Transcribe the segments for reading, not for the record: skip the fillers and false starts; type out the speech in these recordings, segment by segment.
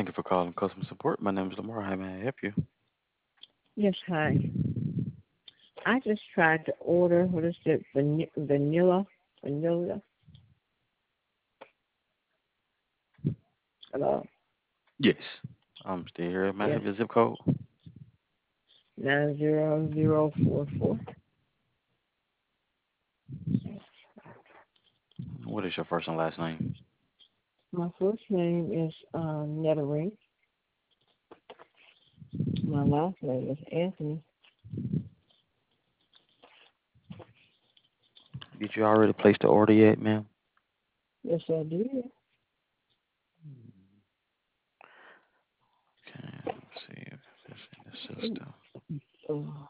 Thank you for calling customer support. My name is Lamar. How may I help you? Yes, hi. I just tried to order, what is it, vanilla, hello? Yes. I'm still here. May I Yes, have your zip code? 90044. What is your first and last name? My first name is Nettering. My last name is Anthony. Did you already place the order yet, ma'am? Yes, I did. Okay, let's see if it's in the system. Uh,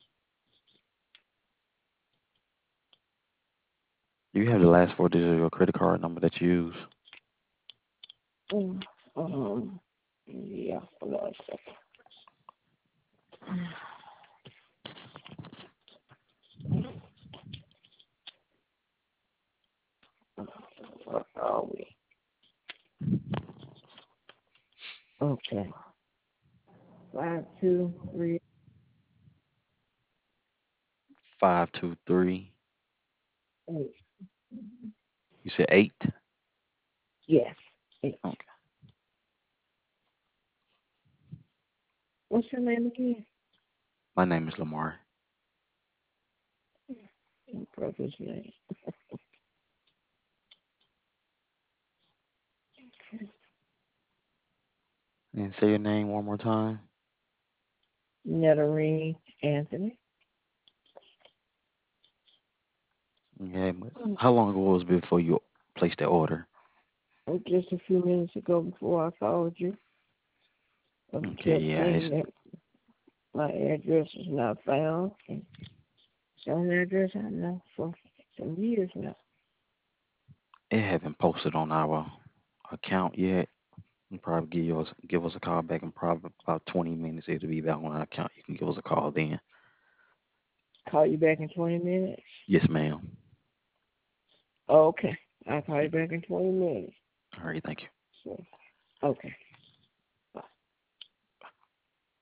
Do you have the last four digits of your credit card number that you use? um, yeah, hold on a second. Where are we? Okay. 523. 523. Oh, You said 8? yes. Hey, Okay. what's your name again? My name is Lamar. My brother's name. And say your name one more time. Nettering Anthony. Okay, but how long ago was it before you placed the order? Just a few minutes ago before I called you, I Okay, kept yeah, saying that my address is not found. And it's on the address I know for some years now. it haven't posted on our account yet. You probably give us a call back in probably about 20 minutes. It'll be back on our account. You can give us a call then. Call you back in 20 minutes? Yes, ma'am. Okay. I'll call you back in 20 minutes. All right, thank you. So, okay.